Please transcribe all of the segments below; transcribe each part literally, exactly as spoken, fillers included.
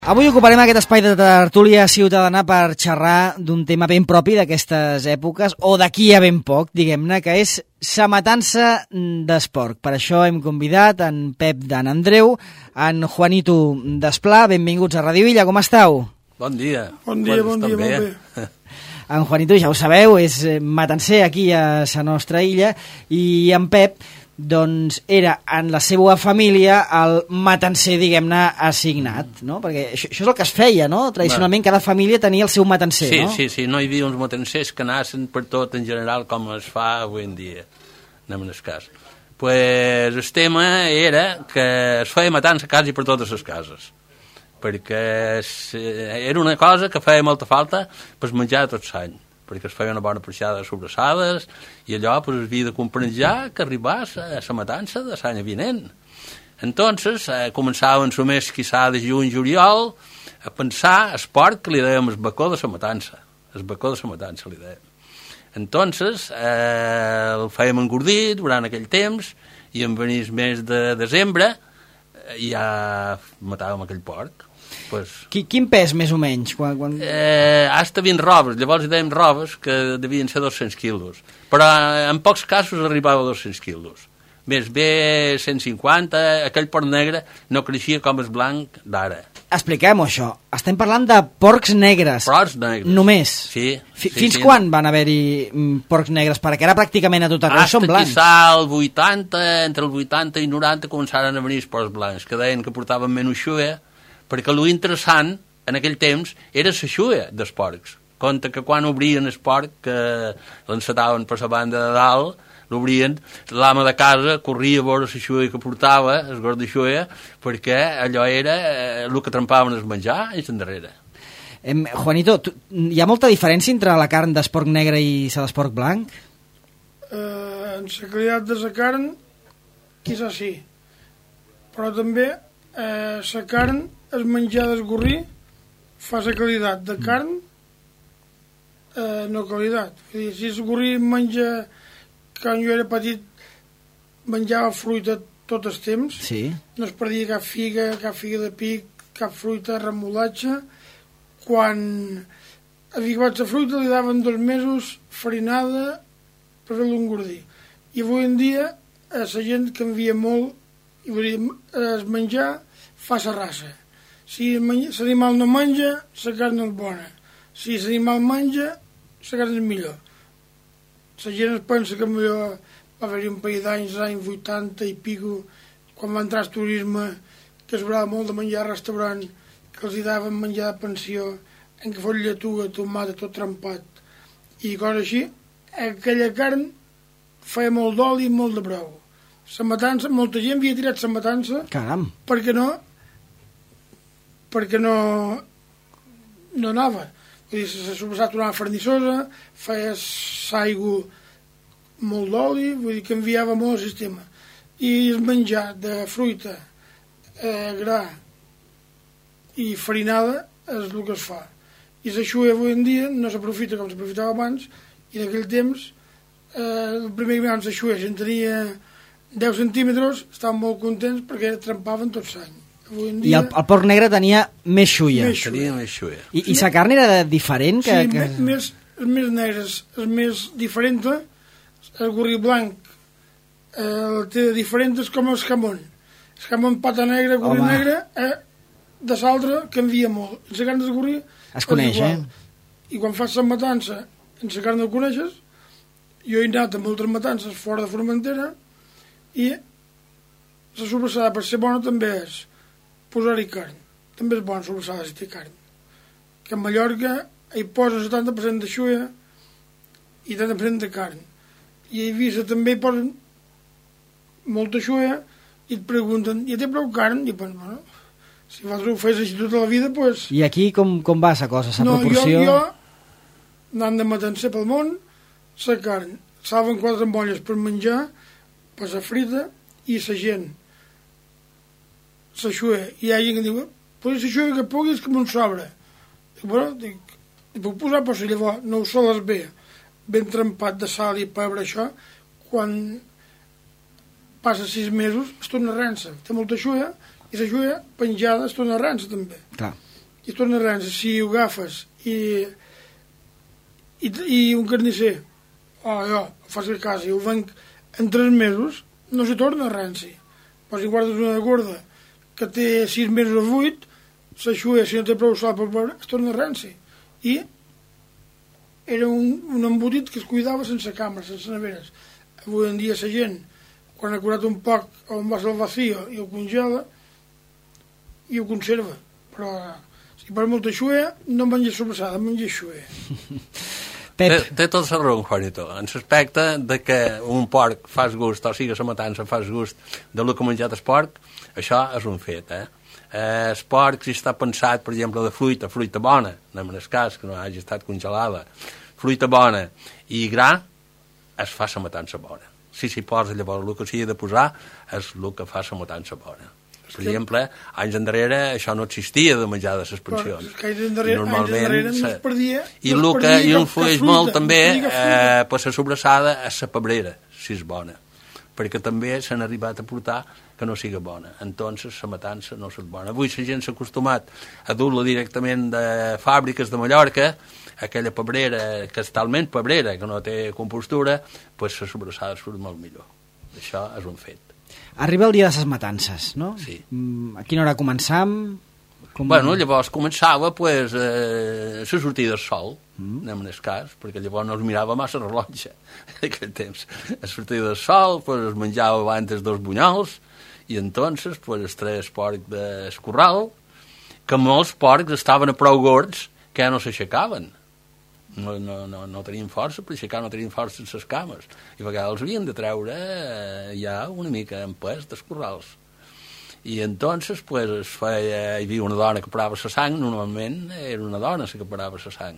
Avui ocuparem aquest espai de tertúlia ciutadana per xerrar d'un tema ben propi d'aquestes èpoques, o d'aquí a ben poc, diguem-ne, que és sa matança d'esporc. Per això hem convidat en Pep d'en Andreu, en Juanito d'Esplà. Benvinguts a Radio Illa, com esteu? Bon dia. Bon dia, bon dia, molt bé. En Juanito, ja ho sabeu, és matancer aquí a sa nostra illa, i en Pep doncs era en la seva família el matancer, diguem-ne, assignat, no? Perquè això, això és el que es feia, no? Tradicionalment cada família tenia el seu matancer, sí, no? Sí, sí, no hi havia uns matancers que anaven per tot en general com es fa avui en dia, anem en el cas. Pues el tema era que es feia matança quasi per totes les cases, perquè era una cosa que feia molta falta per menjar tot l'any, perquè es feia una bona porxada de sobrassades i allò pues, es havia de comprar ja que arribés a la matança de l'any vinent. Entonces eh, començaven el mes quizà de juny, juliol, a pensar el porc que li dèiem el bacó de la matança, el bacó de la matança li dèiem. Entonces eh, el fèiem engordir durant aquell temps i en venir el mes de desembre eh, ja matàvem aquell porc. Pues, Quin pes, més o menys? Quan, quan... Eh, hasta vint robes, llavors hi dèiem robes que devien ser dos-cents quilos, però en pocs casos arribava a dos-cents quilos. Més bé cent cinquanta, aquell porc negre no creixia com el blanc d'ara. Expliquem-ho, això. Estem parlant de porcs negres. Porcs negres. Només. Sí. F sí Fins sí. quan van haver-hi porcs negres? Perquè ara pràcticament a tot arreu són blancs. Hasta quizà el vuitanta, entre el vuitanta i noranta començaren a venir els porcs blancs, que deien que portaven menys xuea, perquè lo interessant en aquell temps era la xuea dels porcs. Compte que quan obrien el porc, que l'encetaven per la banda de dalt, l'obrien, l'ama de casa corria a veure la xuea que portava, el gos de xuea, perquè allò era eh, el que trempaven el menjar i s'endarrere. Eh, Juanito, tu, hi ha molta diferència entre la carn d'esporc negre i la d'esporc blanc? Eh, en la qualitat de la carn, quizá sí, però també eh, la carn, el menjar d'esgorrir, fa la qualitat de carn, eh, no qualitat. Vull dir, si esgorrir menja, quan jo era petit, menjava fruita tot el temps, Sí. no es perdia cap figa, cap figa de pic, cap fruita, remolatge. Quan havia acabat la fruita li daven dos mesos farinada per fer-lo engordir. I avui en dia eh, la gent canvia molt, i vull dir, el menjar fa la raça. Si l'animal no menja, la carn no és bona. Si l'animal menja, la carn és millor. La gent es pensa que millor va haver-hi un parell d'anys, l'any vuitanta i pico, quan va entrar el turisme, que es brava molt de menjar a restaurant, que els hi daven menjar de pensió, en què fos lletuga, tomata, tot trempat, i coses així, aquella carn feia molt d'oli i molt de brou. La matança, molta gent havia tirat la matança, Caram. perquè no, perquè no, no anava. Vull dir, s'ha sobrassat una fernissosa, feia l'aigua molt d'oli, vull dir que enviava molt el sistema. I el menjar de fruita, eh, gra i farinada és el que es fa. I la xuea avui en dia no s'aprofita com s'aprofitava abans, i en aquell temps, eh, el primer que abans la xuea, si en tenia deu centímetres, estaven molt contents perquè trempaven tot l'any. Dia... I el, el porc negre tenia més xuia. Més xuia. Tenia més xuea. I, i la carn era diferent? Que, sí, que... més, els més negres, el més diferent, el gorri blanc, eh, el té diferent és com el jamón. El jamón pata negra, gorri Home. negre, eh, de l'altre canvia molt. La carn del gorri es coneix, eh? I quan fas la matança, en la carn no coneixes, jo he anat a moltes matances fora de Formentera, i la sobrassada per ser bona també és posar-hi carn. També és bona sobrassada si té carn. Que a Mallorca hi posen setanta per cent de xuea i trenta per cent de carn. I a Eivissa també hi posen molta xuea i et pregunten, i té prou carn? I penso, bueno, si vosaltres ho fes així tota la vida, doncs... Pues... I aquí com, com va la cosa, la no, proporció? Jo, jo, anant de matancer pel món, la carn, salven quatre ampolles per menjar, per la frita, i la gent, la xuea. I hi ha gent que diu, però la xuea que puguis que me'n sobra. Dic, bueno, dic, hi puc posar, però si llavors no ho soles bé, ben trempat de sal i pebre, això, quan passa sis mesos es torna rensa. Té molta xuea, i la xuea penjada es torna rensa també. Clar. i torna ranci. Si ho agafes i, i, i un carnisser, oh, jo, fas el cas, i ho venc en tres mesos, no se torna ranci. Però si guardes una gorda que té sis mesos o vuit, s'aixuga, si no té prou sal per beure, es torna ranci. I era un, un embotit que es cuidava sense càmeres, sense neveres. Avui en dia la gent, quan ha curat un poc o un vas al vacío i ho congela i ho conserva. Però si per molta xuea, no menja sobrassada, menja xuea. Té, té tot la raó, Juanito, en l'aspecte de que un porc fas gust, o sigui, la matança fas gust de lo que ha menjat el porc, això és un fet, eh? El porc, si està pensat, per exemple, de fruita, fruita bona, no en el cas que no hagi estat congelada, fruita bona i gra, es fa la matança bona. Si s'hi posa llavors el que s'hi ha de posar és el que fa la matança bona. Per exemple, anys endarrere això no existia de menjar de les pensions. Normalment no es perdia, i el que influeix molt també eh, per la sobrassada és la pebrera, si és bona, perquè també s'han arribat a portar que no sigui bona. Entonces la matança no és bona. Avui la gent s'ha acostumat a dur-la directament de fàbriques de Mallorca, aquella pebrera que és talment pebrera, que no té compostura, pues la sobrassada surt molt millor. Això és un fet. Arriba el dia de les matances, no? Sí. A quina hora començam? Com... Bueno, llavors començava pues, eh, la sortida del sol, mm. anem en el cas, perquè llavors no es mirava massa el rellotge en aquell temps. La sortida del sol, pues, es menjava abans dos bunyols, i entonces pues, es treia el porc del corral, que molts porcs estaven a prou gords que ja no s'aixecaven. No, no, no, no tenien força per aixecar, no tenien força en les cames, i a vegades els havien de treure eh, ja una mica en pes dels corrals. I entonces pues, es feia, hi havia una dona que parava la sang, normalment era una dona la que parava la sang,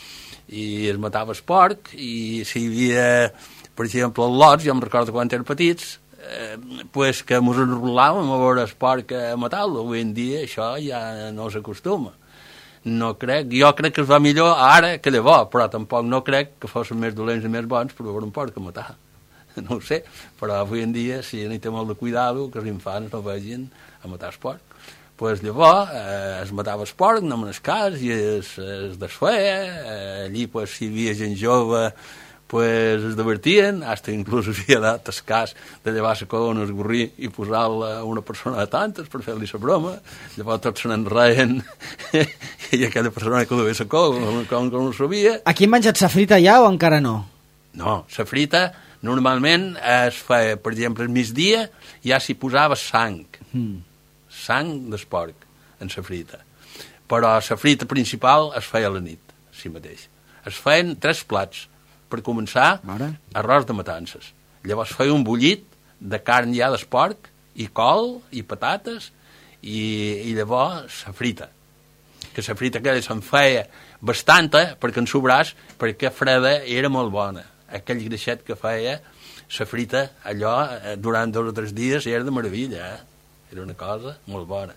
i es matava el porc, i si hi havia, per exemple, els lots, jo em recordo quan eren petits, eh, pues que ens enrolàvem a veure el porc a matar-lo. Avui en dia això ja no s'acostuma. No crec, jo crec que es va millor ara que llavors, però tampoc no crec que fossin més dolents i més bons per veure un porc a matar. No ho sé, però avui en dia si n'hi té molt de cuidado que els infants no vagin a matar el porc. Pues llavors eh, es matava el porc, no en el cas, i es, es desfeia, eh, allí pues, si hi havia gent jove pues es divertien, hasta inclús havia dat el cas de llevar la cova, esgorrir i posar-la a una persona de tantes per fer-li la broma. Llavors tots se n'enreien i aquella persona que duia la cova, com que no ho sabia. Aquí hem menjat sa frita ja o encara no? No, la frita normalment es feia, per exemple, al migdia ja s'hi posava sang, mm. sang del porc en la frita. Però la frita principal es feia a la nit, si mateix. Es feien tres plats. Per començar, Mare. arròs de matances. Llavors feia un bullit de carn ja d'esporc, i col, i patates, i, i llavors la frita. Que la frita aquella se'n feia bastanta, perquè en sobràs, perquè freda era molt bona. Aquell greixet que feia la frita, allò, durant dos o tres dies, era de meravella, eh? Era una cosa molt bona.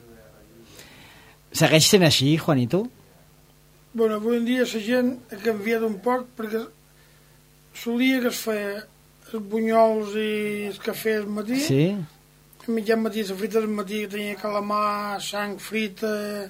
Segueix sent així, Juanito? Bueno, avui en dia la gent ha canviat un poc, perquè solia que es feia els bunyols i el cafè al matí. Sí. A mitjan matí, la frita del matí, que tenia calamar, sang frita,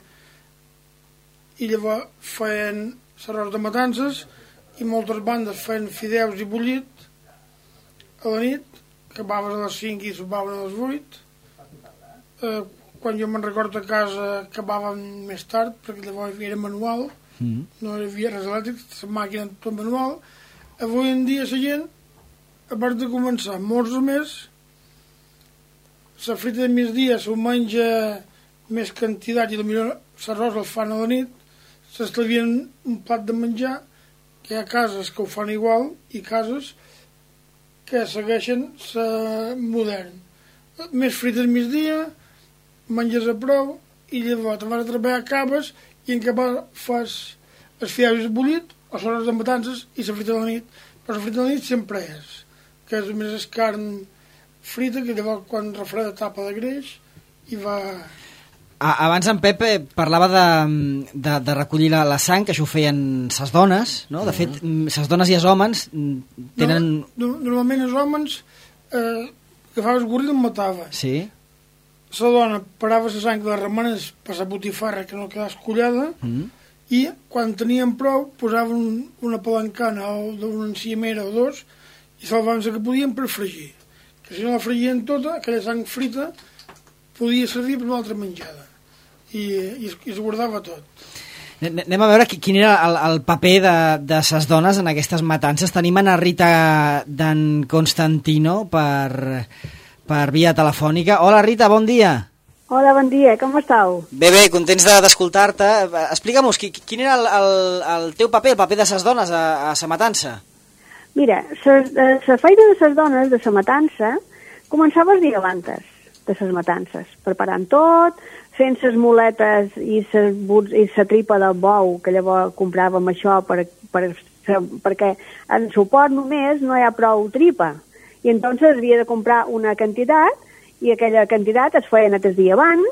i llavors feien l'arròs de matances, i moltes bandes feien fideus i bullit a la nit, acabaves a les cinc i sopaven a les vuit. Eh, quan jo me'n recordo a casa acabàvem més tard, perquè llavors era manual, mm. no hi havia res elèctric, la màquina tot manual. Avui en dia la gent, a part de començar molts o més, la frita de migdia s'ho menja més quantitat i potser l'arròs el fan a la nit, s'estalvien un plat de menjar, que hi ha cases que ho fan igual i cases que segueixen la modern. Més frita de migdia, menges a prou i llavors te vas a treballar, acabes i en acabar fas els fideus bullit o l'arròs de matances i la frita de la nit. Però la frita de la nit sempre és, que és més és carn frita, que llavors quan refreda tapa de greix i va... Abans en Pep parlava de, de, de recollir la, la sang, que això ho feien ses dones, no? De fet, ses dones i els homes tenen... No, no, normalment els homes eh, agafaves gorri i el matava. Sí. la dona parava la sang de les remenes per la botifarra que no quedava escollada, mm. i quan tenien prou posaven una palancana o d'una enciamera o dos i salvaven la que podien per fregir. Que si no la fregien tota, aquella sang frita podia servir per una altra menjada. I, i, es, i es guardava tot. Anem a veure quin era el, el paper de, de ses dones en aquestes matances. Tenim a Rita d'en Constantino per, per via telefònica. Hola, Rita, bon dia. Hola, bon dia, com estàu? Bé, bé, contents d'escoltar-te. Explica'm-nos, quin era el, el, el teu paper, el paper de ses dones a, a sa matança? Mira, la feina de ses dones de sa matança començava el dia abans de ses matances, preparant tot, fent ses muletes i la tripa del bou, que llavors compràvem això per, per, perquè en suport només no hi ha prou tripa. I entonces havia de comprar una quantitat i aquella quantitat es feia el dia abans,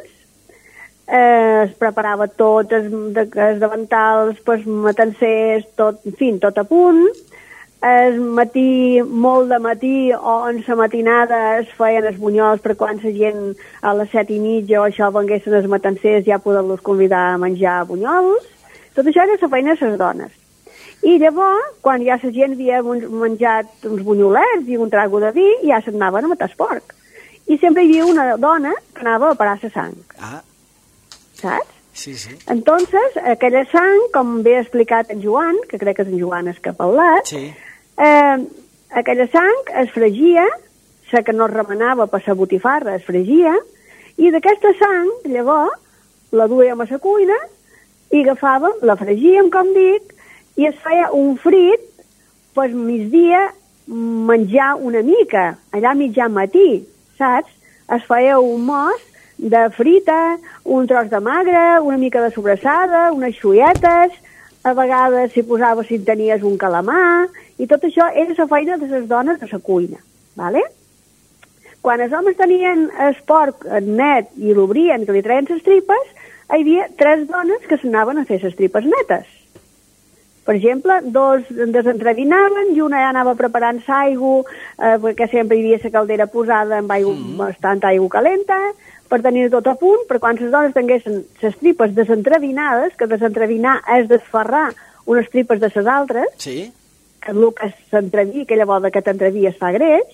eh, es preparava tot, els, els davantals, els matancers, tot, en fi, tot a punt. El matí, molt de matí o en la matinada es feien els bunyols per quan la gent a les set i mitja o això venguessin els matancers ja poder-los convidar a menjar bunyols. Tot això era la feina de les dones. I llavors, quan ja la gent havia menjat uns bunyolets i un trago de vi, ja s'anaven a matar el porc. I sempre hi havia una dona que anava a parar la sang. Ah. Saps? Sí, sí. Entonces, aquella sang, com bé ha explicat en Joan, que crec que és en Joan el que ha parlat, sí. Eh, aquella sang es fregia, la que no es remenava per la botifarra es fregia, i d'aquesta sang, llavors, la duíem a la cuina i agafàvem, la fregíem, com dic, i es feia un frit per migdia menjar una mica, allà mitjà matí, saps? Es feia un mos de frita, un tros de magre, una mica de sobrassada, unes xuietes, a vegades s'hi posava si tenies un calamar, i tot això era la feina de les dones de la cuina, ¿vale? Quan els homes tenien el porc net i l'obrien, que li treien les tripes, hi havia tres dones que s'anaven a fer les tripes netes. Per exemple, dos desentravinaven i una ja anava preparant l'aigua, eh, perquè sempre hi havia la caldera posada amb aigua, mm. bastant aigua calenta, per tenir tot a punt, per quan les dones tinguessin les tripes desentravinades, que desentravinar és desferrar unes tripes de les altres, sí. que és el que s'entreví, aquella volta que t'entreví es fa greix,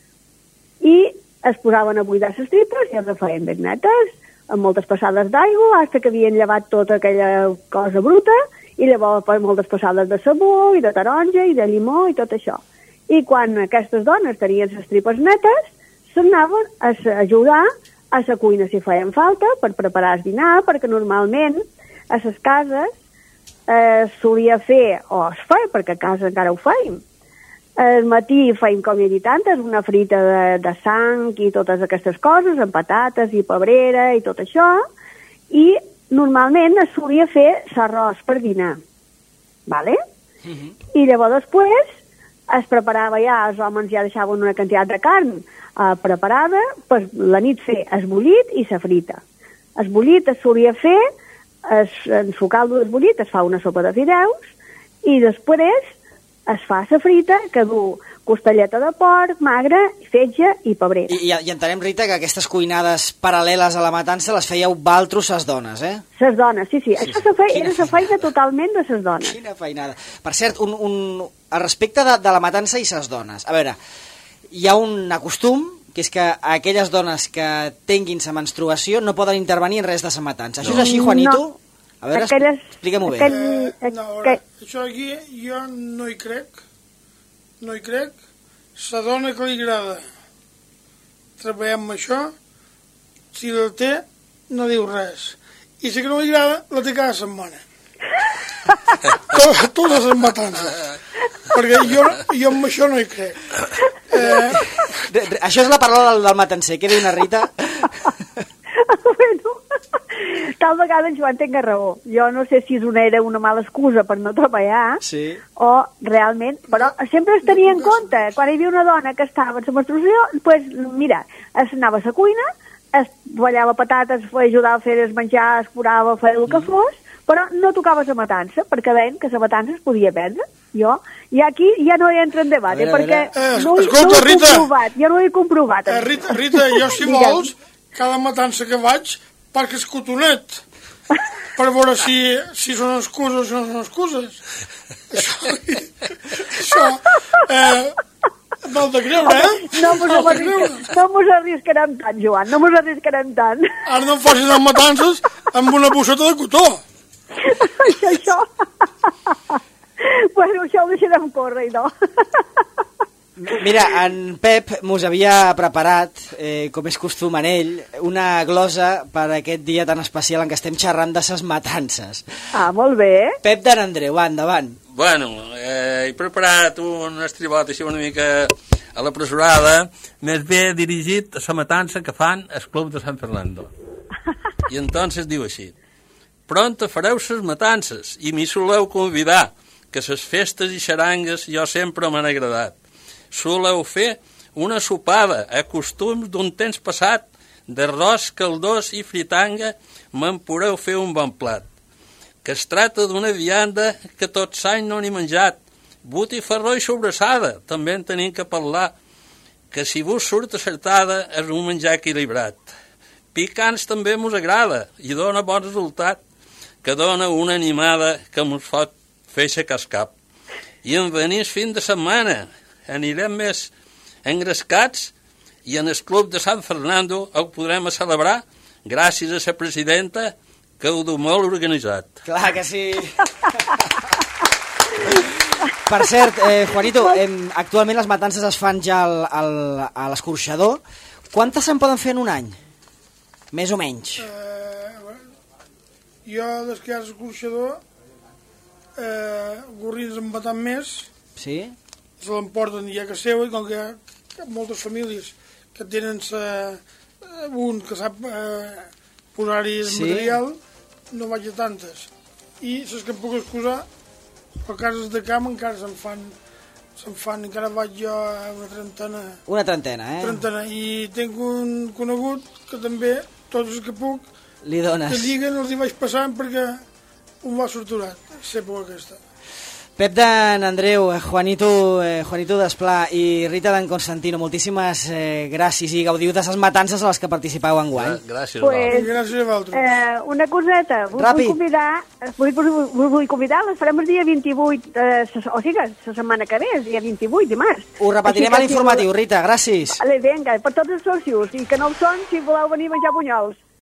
i es posaven a buidar les tripes i es feien ben netes, amb moltes passades d'aigua, fins que havien llevat tota aquella cosa bruta, i llavors moltes passades de sabó, i de taronja, i de limó, i tot això. I quan aquestes dones tenien les tripes netes, s'anaven a ajudar a la cuina si feien falta, per preparar el dinar, perquè normalment a les cases eh, solia fer, o es fa, perquè a casa encara ho feim, al matí feim, com he dit antes, una frita de, de sang i totes aquestes coses, amb patates i pebrera i tot això, i normalment es solia fer l'arròs per dinar, ¿vale? Uh-huh. I llavors després es preparava ja, els homes ja deixaven una quantitat de carn eh, preparada, per la nit fer es bullit i la frita. Es bullit es solia fer, es, en su caldo es bullit es fa una sopa de fideus, i després es fa la frita, que du costelleta de porc, magre, fetge i pebrera. I, i entenem, Rita, que aquestes cuinades paral·leles a la matança les fèieu valtros ses dones, eh? Ses dones, sí, sí. sí. Això se feia, era la feina. feina totalment de ses dones. Quina feinada. Per cert, un, un, al respecte de, de la matança i ses dones, a veure, hi ha un acostum, que és que aquelles dones que tinguin sa menstruació no poden intervenir en res de sa matança. Això no. És així, Juanito? No. A veure, aquelles, explica-m'ho bé. Aquell, eh, no, veure, això aquí jo no hi crec, no hi crec. La dona que li agrada treballar amb això, si la té, no diu res. I si que no li agrada, la té cada setmana. Totes les matances. Perquè jo, jo amb això no hi crec. Eh... Això és la paraula del, del matancer. Què diu una Rita? Bueno, tal vegada en Joan tenga raó. Jo no sé si és una, era una mala excusa per no treballar, sí. o realment, però sempre es tenia en compte. Quan hi havia una dona que estava en la menstruació, pues, mira, es anava a la cuina, es ballava patates, ajudava a fer el menjar, es curava, feia el que fos, però no tocava la matança, perquè deien que la matança es podia prendre. Jo, i aquí ja no hi entra en debat, eh, perquè eh, no, escolta, no ho he Rita, comprovat, jo no ho he comprovat. Eh, Rita, Rita, jo si vols, cada matança que vaig, perquè és cotonet, per veure si, si són excuses o si no són excuses. Això, això eh, val de creure, eh? No mos arriscarem, no mos arriscarem tant, Joan, no mos arriscarem tant. Ara no em facis les matances amb una bosseta de cotó. Això, això. Bueno, això ho deixarem córrer, no? Mira, en Pep mos havia preparat, eh, com és costum en ell, una glosa per aquest dia tan especial en què estem xerrant de ses matances. Ah, molt bé. Pep d'en Andreu, va, endavant. Bueno, eh, he preparat un estribot així una mica a la pressurada, més bé dirigit a la matança que fan el Club de Sant Fernando. I entonces diu així: pronto fareu ses matances i m'hi soleu convidar, que ses festes i xarangues jo sempre m'han agradat. Soleu fer una sopada a costums d'un temps passat, d'arròs caldós i fritanga me'n podeu fer un bon plat, que es tracta d'una vianda que tot l'any no n'he menjat, botifarró i sobrassada, també en tenim que parlar, que si vos surt acertada és un menjar equilibrat. Picants també mos agrada i dona bon resultat, que dona una animada que mos pot fer aixecar el cap. I en venís fin de setmana anirem més engrescats i en el Club de Sant Fernando ho podrem celebrar gràcies a la presidenta que ho du molt organitzat. Clar que sí. Per cert, eh, Juanito, eh, actualment les matances es fan ja al, al, a l'escorxador. Quantes se'n poden fer en un any? Més o menys. Eh, jo, des que hi ha l'escorxador, eh, gorrins en batant més, Sí? se l'emporten ja que seu, i com que hi ha moltes famílies que tenen sa, un que sap eh, posar-hi el Sí. material, no vaig a tantes. I les que em puc excusar, a cases de camp encara se'n fan, se'n fan, encara vaig jo a una trentena, Una trentena, eh? trentena, i tinc un conegut que també, tots els que puc, Li que dones. lliguen els hi vaig passant perquè un va sorturat, l'època aquesta. Pep d'en Andreu, Juanito, eh, Juanito Desplà i Rita d'en Constantino, moltíssimes eh, gràcies i gaudiu de les matances a les que participeu enguany. Gràcies, Pues, Val. Gràcies a vosaltres. Eh, una coseta, vos Ràpid. vull convidar, vos, vos, vos vull convidar, les farem el dia vint-i-vuit, eh, o sigui, la setmana que ve, el dia vint-i-vuit, dimarts. Ho repetirem a l'informatiu, Rita, gràcies. Vale, vinga, per tots els socios, i que no ho són si voleu venir a menjar bunyols.